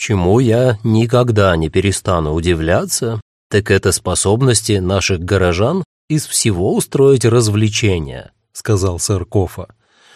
Чему я никогда не перестану удивляться, так это способности наших горожан из всего устроить развлечения», — сказал сэр Кофа.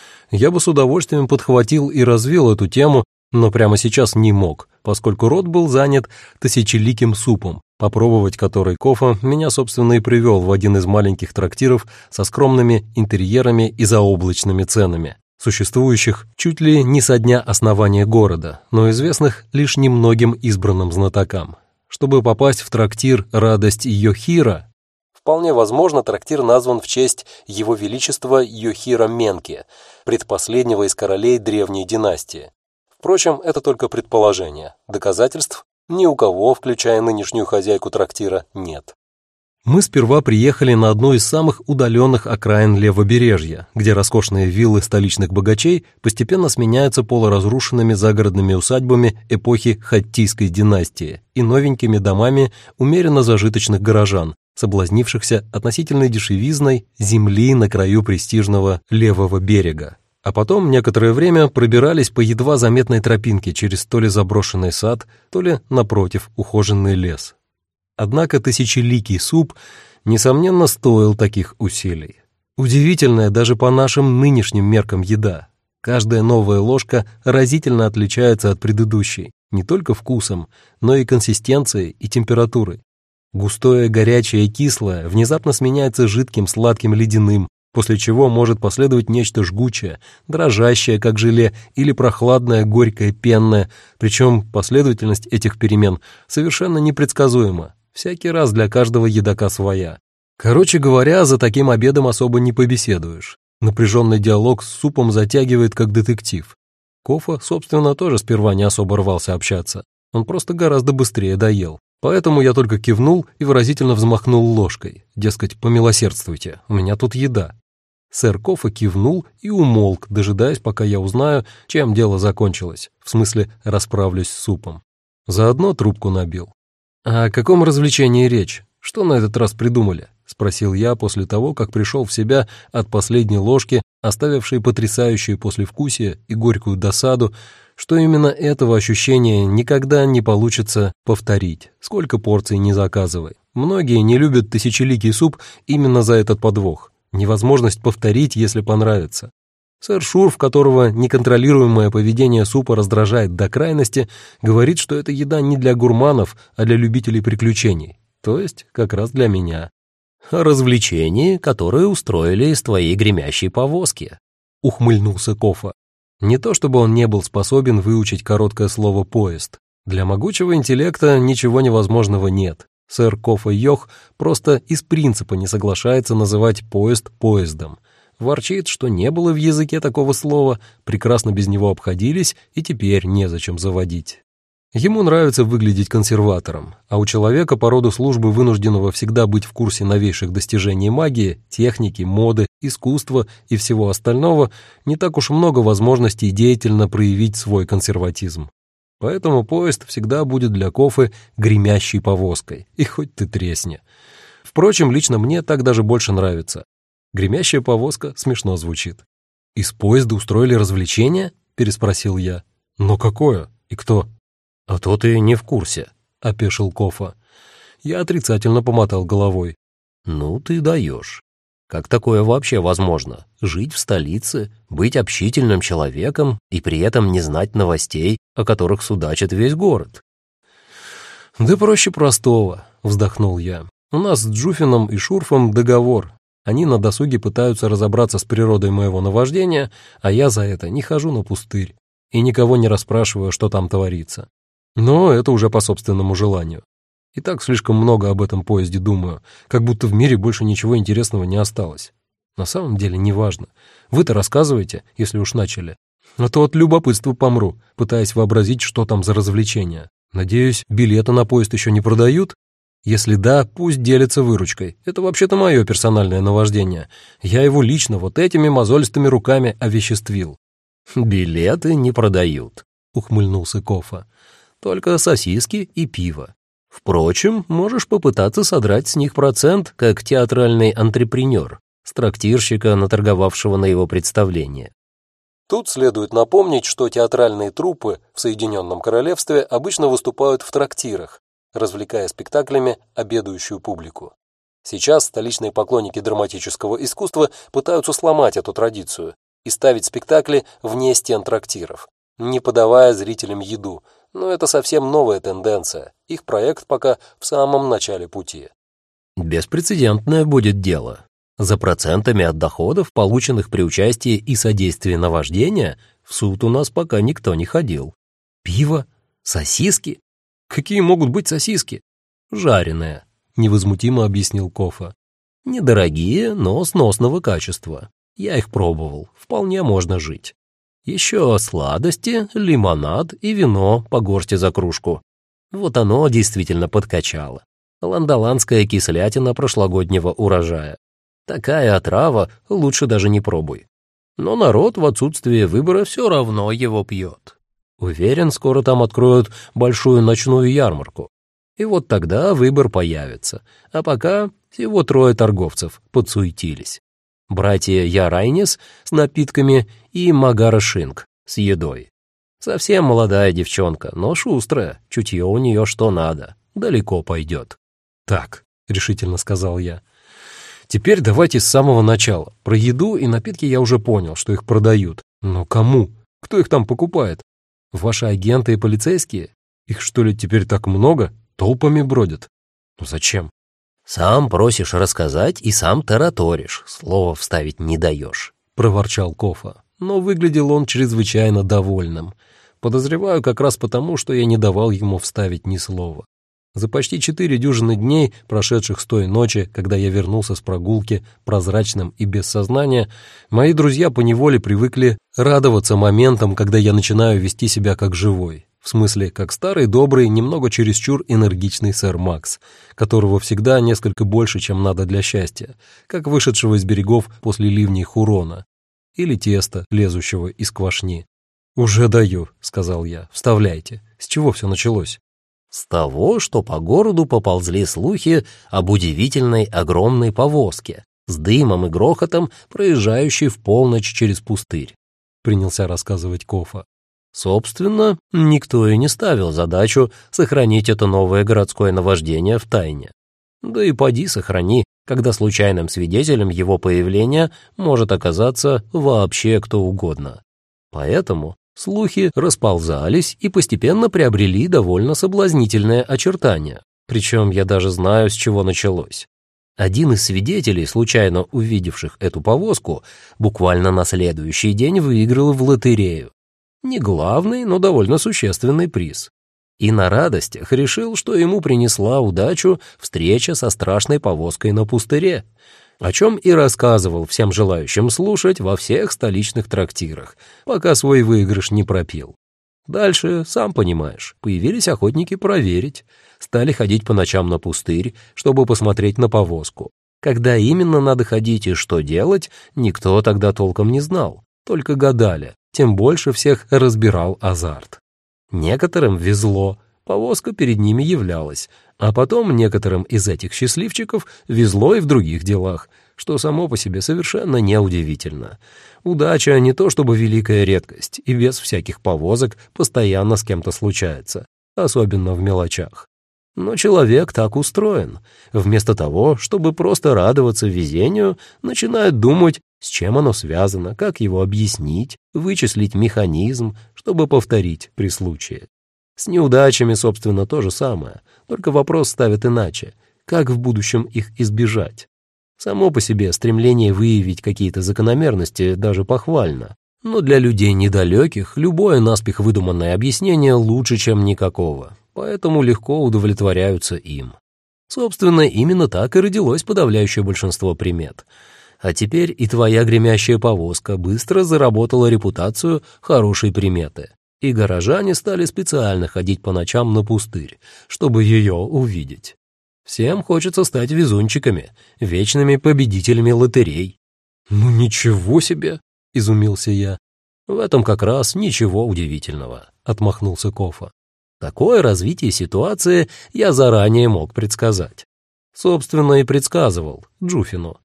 Я бы с удовольствием подхватил и развил эту тему, но прямо сейчас не мог, поскольку рот был занят тысячеликим супом, попробовать который Кофа меня, собственно, и привел в один из маленьких трактиров со скромными интерьерами и заоблачными ценами, существующих чуть ли не со дня основания города, но известных лишь немногим избранным знатокам. Чтобы попасть в трактир «Радость Йохира», вполне возможно, трактир назван в честь его величества Йохира Менки, предпоследнего из королей древней династии. Впрочем, это только предположение. Доказательств ни у кого, включая нынешнюю хозяйку трактира, нет. Мы сперва приехали на одну из самых удаленных окраин левобережья, где роскошные виллы столичных богачей постепенно сменяются полуразрушенными загородными усадьбами эпохи Хаттийской династии и новенькими домами умеренно зажиточных горожан, соблазнившихся относительной дешевизной земли на краю престижного левого берега. А потом некоторое время пробирались по едва заметной тропинке через то ли заброшенный сад, то ли, напротив, ухоженный лес. Однако тысячеликий суп, несомненно, стоил таких усилий. Удивительная даже по нашим нынешним меркам еда. Каждая новая ложка разительно отличается от предыдущей, не только вкусом, но и консистенцией и температурой. Густое, горячее и кислое внезапно сменяется жидким, сладким, ледяным, после чего может последовать нечто жгучее, дрожащее, как желе, или прохладное, горькое, пенное, причем последовательность этих перемен совершенно непредсказуема, всякий раз для каждого едока своя. Короче говоря, за таким обедом особо не побеседуешь. Напряженный диалог с супом затягивает, как детектив. Кофа, собственно, тоже сперва не особо рвался общаться, он просто гораздо быстрее доел. Поэтому я только кивнул и выразительно взмахнул ложкой, дескать, помилосердствуйте, у меня тут еда. Сэр Кофа кивнул и умолк, дожидаясь, пока я узнаю, чем дело закончилось, в смысле расправлюсь с супом. Заодно трубку набил. «А о каком развлечении речь? Что на этот раз придумали?» — спросил я после того, как пришел в себя от последней ложки, оставившей потрясающее послевкусие и горькую досаду, что именно этого ощущения никогда не получится повторить, сколько порций не заказывай. Многие не любят тысячеликий суп именно за этот подвох, невозможность повторить, если понравится. Сэр Шурф, которого неконтролируемое поведение супа раздражает до крайности, говорит, что это еда не для гурманов, а для любителей приключений, то есть как раз для меня. «О развлечении, которое устроили из твоей гремящей повозки», — ухмыльнулся Кофа. Не то чтобы он не был способен выучить короткое слово «поезд». Для могучего интеллекта ничего невозможного нет. Сэр Кофа Йох просто из принципа не соглашается называть поезд поездом. Ворчит, что не было в языке такого слова, прекрасно без него обходились и теперь незачем заводить. Ему нравится выглядеть консерватором, а у человека по роду службы, вынужденного всегда быть в курсе новейших достижений магии, техники, моды, искусства и всего остального, не так уж много возможностей деятельно проявить свой консерватизм. Поэтому поезд всегда будет для Кофы гремящей повозкой, и хоть ты тресни. Впрочем, лично мне так даже больше нравится. Гремящая повозка смешно звучит. «Из поезда устроили развлечение?» — переспросил я. «Но какое? И кто?» «А то ты не в курсе», — опешил Кофа. Я отрицательно помотал головой. «Ну ты даешь. Как такое вообще возможно? Жить в столице, быть общительным человеком и при этом не знать новостей, о которых судачит весь город?» «Да проще простого», — вздохнул я. «У нас с Джуфином и Шурфом договор. Они на досуге пытаются разобраться с природой моего наваждения, а я за это не хожу на пустырь и никого не расспрашиваю, что там творится. Но это уже по собственному желанию. И так слишком много об этом поезде думаю, как будто в мире больше ничего интересного не осталось. На самом деле неважно. Вы-то рассказывайте, если уж начали. А то от любопытства помру, пытаясь вообразить, что там за развлечения. Надеюсь, билеты на поезд еще не продают? Если да, пусть делятся выручкой. Это вообще-то мое персональное наваждение. Я его лично вот этими мозолистыми руками овеществил». «Билеты не продают», — ухмыльнулся Кофа. «Только сосиски и пиво. Впрочем, можешь попытаться содрать с них процент, как театральный антрепренер, с трактирщика, наторговавшего на его представление. Тут следует напомнить, что театральные труппы в Соединенном Королевстве обычно выступают в трактирах, развлекая спектаклями обедающую публику. Сейчас столичные поклонники драматического искусства пытаются сломать эту традицию и ставить спектакли вне стен трактиров, не подавая зрителям еду, но это совсем новая тенденция, их проект пока в самом начале пути. Беспрецедентное будет дело. За процентами от доходов, полученных при участии и содействии наваждения, в суд у нас пока никто не ходил. Пиво? Сосиски? Какие могут быть сосиски? Жареные, невозмутимо объяснил Кофа. Недорогие, но сносного качества. Я их пробовал, вполне можно жить. Еще сладости, лимонад и вино по горсти за кружку. Вот оно действительно подкачало. Ландоландская кислятина прошлогоднего урожая. Такая отрава лучше даже не пробуй. Но народ в отсутствие выбора все равно его пьет. Уверен, скоро там откроют большую ночную ярмарку. И вот тогда выбор появится. А пока всего 3 торговцев подсуетились. Братья Ярайнис с напитками и Магара Шинг с едой. Совсем молодая девчонка, но шустрая, чутье у нее что надо, далеко пойдет. «Так», — решительно сказал я, — «теперь давайте с самого начала. Про еду и напитки я уже понял, что их продают. Но кому? Кто их там покупает? Ваши агенты и полицейские? Их что ли теперь так много? Толпами бродят? Ну зачем?» «Сам просишь рассказать и сам тараторишь, слова вставить не даешь», — проворчал Кофа. Но выглядел он чрезвычайно довольным. Подозреваю, как раз потому, что я не давал ему вставить ни слова. За почти 4 дюжины дней, прошедших с той ночи, когда я вернулся с прогулки, прозрачным и без сознания, мои друзья поневоле привыкли радоваться моментам, когда я начинаю вести себя как живой. В смысле, как старый добрый, немного чересчур энергичный сэр Макс, которого всегда несколько больше, чем надо для счастья, как вышедшего из берегов после ливней Хурона, или теста, лезущего из квашни. «Уже даю», — сказал я, — «вставляйте. С чего все началось?» «С того, что по городу поползли слухи об удивительной огромной повозке с дымом и грохотом, проезжающей в полночь через пустырь», — принялся рассказывать Кофа. Собственно, никто и не ставил задачу сохранить это новое городское наваждение в тайне. Да и поди сохрани, когда случайным свидетелем его появления может оказаться вообще кто угодно. Поэтому слухи расползались и постепенно приобрели довольно соблазнительное очертание. Причем я даже знаю, с чего началось. Один из свидетелей, случайно увидевших эту повозку, буквально на следующий день выиграл в лотерею. Не главный, но довольно существенный приз. И на радостях решил, что ему принесла удачу встреча со страшной повозкой на пустыре, о чем и рассказывал всем желающим слушать во всех столичных трактирах, пока свой выигрыш не пропил. Дальше, сам понимаешь, появились охотники проверить, стали ходить по ночам на пустырь, чтобы посмотреть на повозку. Когда именно надо ходить и что делать, никто тогда толком не знал, только гадали. Тем больше всех разбирал азарт. Некоторым везло, повозка перед ними являлась, а потом некоторым из этих счастливчиков везло и в других делах, что само по себе совершенно неудивительно. Удача не то чтобы великая редкость, и без всяких повозок постоянно с кем-то случается, особенно в мелочах. Но человек так устроен. Вместо того, чтобы просто радоваться везению, начинает думать, с чем оно связано, как его объяснить, вычислить механизм, чтобы повторить при случае. С неудачами, собственно, то же самое, только вопрос ставят иначе. Как в будущем их избежать? Само по себе стремление выявить какие-то закономерности даже похвально. Но для людей недалеких любое наспех выдуманное объяснение лучше, чем никакого, поэтому легко удовлетворяются им. Собственно, именно так и родилось подавляющее большинство примет. А теперь и твоя гремящая повозка быстро заработала репутацию хорошей приметы, и горожане стали специально ходить по ночам на пустырь, чтобы ее увидеть. Всем хочется стать везунчиками, вечными победителями лотерей. «Ну ничего себе!» — изумился я. «В этом как раз ничего удивительного», — отмахнулся Кофа. «Такое развитие ситуации я заранее мог предсказать. Собственно, и предсказывал Джуфину.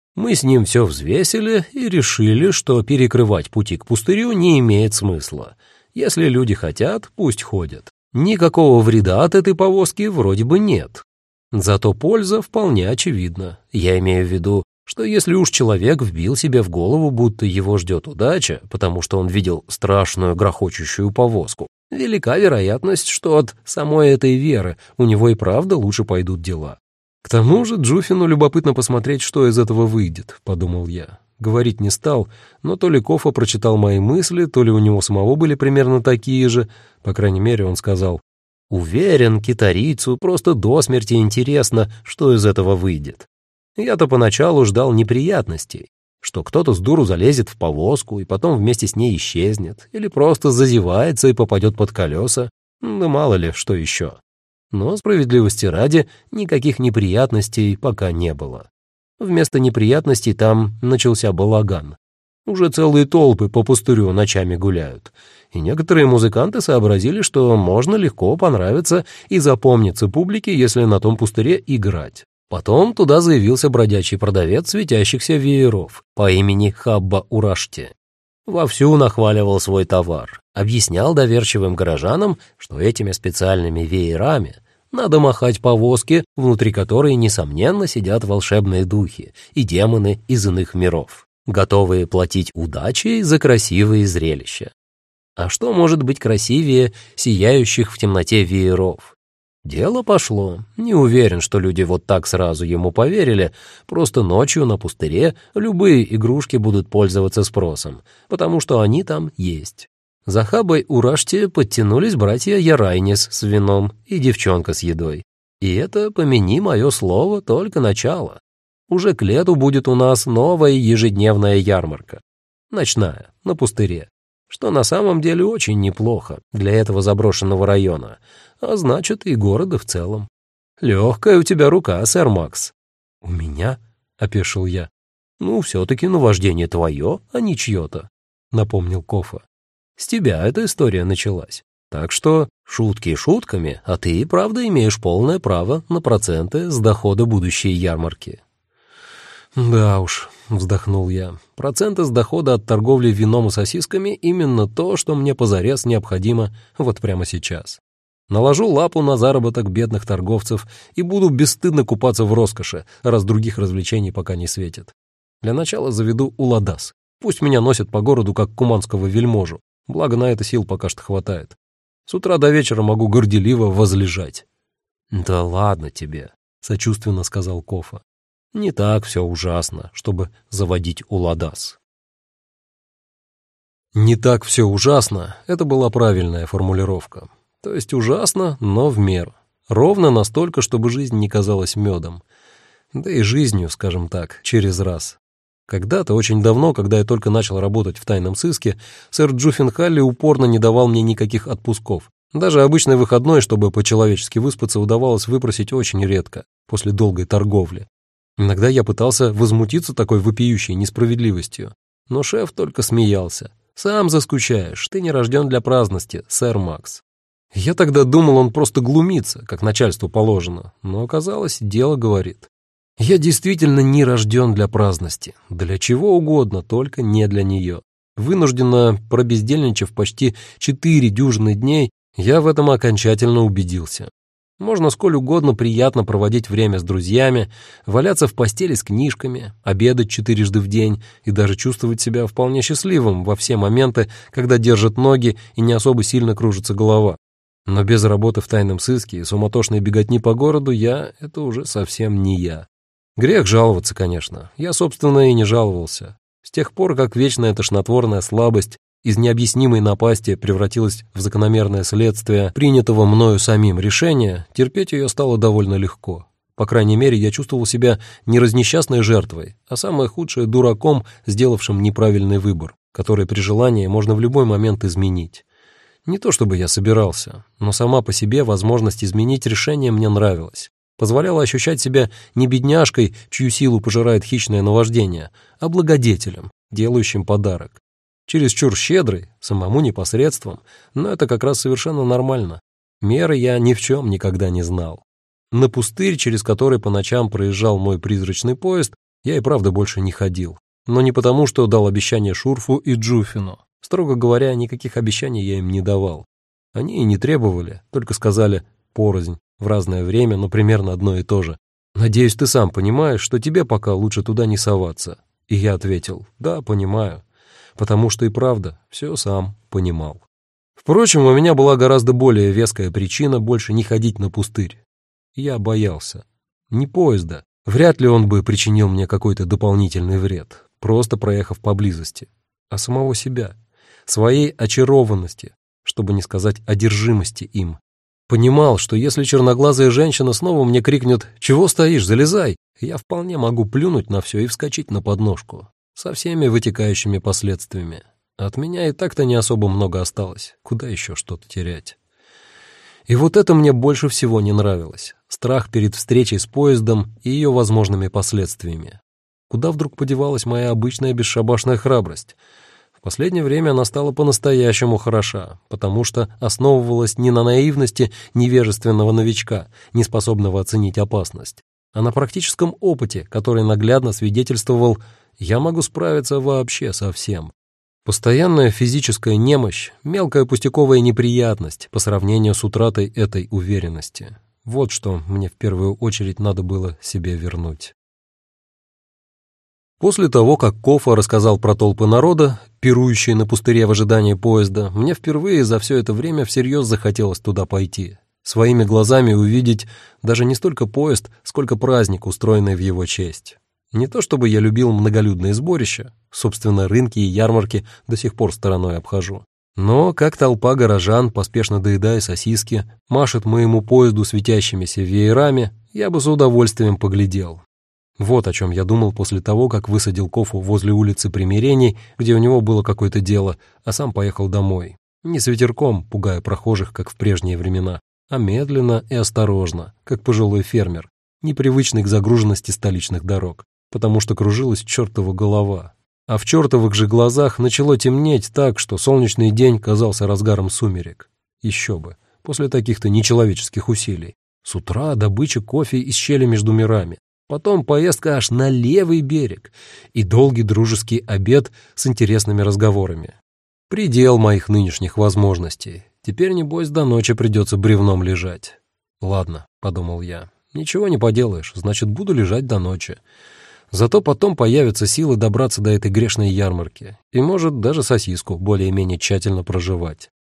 Мы с ним все взвесили и решили, что перекрывать пути к пустырю не имеет смысла. Если люди хотят, пусть ходят. Никакого вреда от этой повозки вроде бы нет. Зато польза вполне очевидна. Я имею в виду, что если уж человек вбил себе в голову, будто его ждет удача, потому что он видел страшную грохочущую повозку, велика вероятность, что от самой этой веры у него и правда лучше пойдут дела. К тому же Джуфину любопытно посмотреть, что из этого выйдет, подумал я. Говорить не стал, но то ли Кофа прочитал мои мысли, то ли у него самого были примерно такие же. По крайней мере, он сказал: «Уверен, китарийцу просто до смерти интересно, что из этого выйдет. Я-то поначалу ждал неприятностей, что кто-то с дуру залезет в повозку и потом вместе с ней исчезнет, или просто зазевается и попадет под колеса, да мало ли что еще. Но, справедливости ради, никаких неприятностей пока не было. Вместо неприятностей там начался балаган. Уже целые толпы по пустырю ночами гуляют, и некоторые музыканты сообразили, что можно легко понравиться и запомниться публике, если на том пустыре играть. Потом туда заявился бродячий продавец светящихся вееров по имени Хабба Урашти. Вовсю нахваливал свой товар, объяснял доверчивым горожанам, что этими специальными веерами надо махать повозки, внутри которой, несомненно, сидят волшебные духи и демоны из иных миров, готовые платить удачей за красивые зрелища. А что может быть красивее сияющих в темноте вееров? Дело пошло. Не уверен, что люди вот так сразу ему поверили. Просто ночью на пустыре любые игрушки будут пользоваться спросом, потому что они там есть. За Хабой Урашти подтянулись братья Ярайнис с вином и девчонка с едой. И это, помяни мое слово, только начало. Уже к лету будет у нас новая ежедневная ярмарка. Ночная, на пустыре. Что на самом деле очень неплохо для этого заброшенного района, а значит и города в целом. Легкая у тебя рука, сэр Макс. — У меня? — опешил я. — Ну, все-таки наваждение твое, а не чье-то, — напомнил Кофа. С тебя эта история началась. Так что шутки шутками, а ты и правда имеешь полное право на проценты с дохода будущей ярмарки. «Да уж», — вздохнул я, — «проценты с дохода от торговли вином и сосисками — именно то, что мне позарез необходимо вот прямо сейчас. Наложу лапу на заработок бедных торговцев и буду бесстыдно купаться в роскоши, раз других развлечений пока не светит. Для начала заведу уладас. Пусть меня носят по городу, как куманского вельможу, благо на это сил пока что хватает. С утра до вечера могу горделиво возлежать». «Да ладно тебе», — сочувственно сказал Кофа. «Не так все ужасно, чтобы заводить уладас». «Не так все ужасно» — это была правильная формулировка. То есть ужасно, но в меру. Ровно настолько, чтобы жизнь не казалась медом. Да и жизнью, скажем так, через раз. Когда-то, очень давно, когда я только начал работать в тайном сыске, сэр Джуффин Халли упорно не давал мне никаких отпусков. Даже обычный выходной, чтобы по-человечески выспаться, удавалось выпросить очень редко, после долгой торговли. Иногда я пытался возмутиться такой вопиющей несправедливостью, но шеф только смеялся. «Сам заскучаешь, ты не рожден для праздности, сэр Макс». Я тогда думал, он просто глумится, как начальству положено, но оказалось, дело говорит. Я действительно не рожден для праздности, для чего угодно, только не для нее. Вынужденно пробездельничав почти 4 дюжины дней, я в этом окончательно убедился. Можно сколь угодно приятно проводить время с друзьями, валяться в постели с книжками, обедать 4 в день и даже чувствовать себя вполне счастливым во все моменты, когда держат ноги и не особо сильно кружится голова. Но без работы в тайном сыске и суматошной беготни по городу это уже совсем не я. Грех жаловаться, конечно. Я, собственно, и не жаловался. С тех пор, как вечная тошнотворная слабость из необъяснимой напасти превратилась в закономерное следствие принятого мною самим решения, терпеть ее стало довольно легко. По крайней мере, я чувствовал себя не разнесчастной жертвой, а самое худшее — дураком, сделавшим неправильный выбор, который при желании можно в любой момент изменить. Не то чтобы я собирался, но сама по себе возможность изменить решение мне нравилась. Позволяла ощущать себя не бедняжкой, чью силу пожирает хищное наваждение, а благодетелем, делающим подарок. Чересчур щедрый, самому непосредством, но это как раз совершенно нормально. Меры я ни в чем никогда не знал. На пустырь, через который по ночам проезжал мой призрачный поезд, Я и правда больше не ходил. Но не потому, что дал обещание Шурфу и Джуфину. Строго говоря, никаких обещаний я им не давал. Они и не требовали, только сказали порознь, в разное время, но примерно одно и то же. «Надеюсь, ты сам понимаешь, что тебе пока лучше туда не соваться». И я ответил: «Да, понимаю». Потому что и правда все сам понимал. Впрочем, у меня была гораздо более веская причина больше не ходить на пустырь. Я боялся. Не поезда. Вряд ли он бы причинил мне какой-то дополнительный вред, просто проехав поблизости. А самого себя. Своей очарованности, чтобы не сказать одержимости им. Понимал, что если черноглазая женщина снова мне крикнет «Чего стоишь, залезай!», я вполне могу плюнуть на все и вскочить на подножку. Со всеми вытекающими последствиями. От меня и так-то не особо много осталось. Куда еще что-то терять? И вот это мне больше всего не нравилось. Страх перед встречей с поездом и ее возможными последствиями. Куда вдруг подевалась моя обычная бесшабашная храбрость? В последнее время она стала по-настоящему хороша, потому что основывалась не на наивности невежественного новичка, не способного оценить опасность, а на практическом опыте, который наглядно свидетельствовал: я могу справиться вообще со всем. Постоянная физическая немощь, мелкая пустяковая неприятность по сравнению с утратой этой уверенности. Вот что мне в первую очередь надо было себе вернуть. После того, как Кофа рассказал про толпы народа, пирующие на пустыре в ожидании поезда, мне впервые за все это время всерьез захотелось туда пойти. Своими глазами увидеть даже не столько поезд, сколько праздник, устроенный в его честь. Не то чтобы я любил многолюдные сборища, собственно, рынки и ярмарки до сих пор стороной обхожу. Но как толпа горожан, поспешно доедая сосиски, машет моему поезду светящимися веерами, я бы с удовольствием поглядел. Вот о чем я думал после того, как высадил Кофу возле улицы Примирений, где у него было какое-то дело, а сам поехал домой. Не с ветерком, пугая прохожих, как в прежние времена, а медленно и осторожно, как пожилой фермер, непривычный к загруженности столичных дорог, потому что кружилась чертова голова. А в чертовых же глазах начало темнеть так, что солнечный день казался разгаром сумерек. Еще бы, после таких-то нечеловеческих усилий. С утра добыча кофе из щели между мирами. Потом поездка аж на левый берег и долгий дружеский обед с интересными разговорами. Предел моих нынешних возможностей. Теперь, небось, до ночи придется бревном лежать. «Ладно», — подумал я, — «ничего не поделаешь, значит, буду лежать до ночи. Зато потом появятся силы добраться до этой грешной ярмарки и, может, даже сосиску более-менее тщательно прожевать.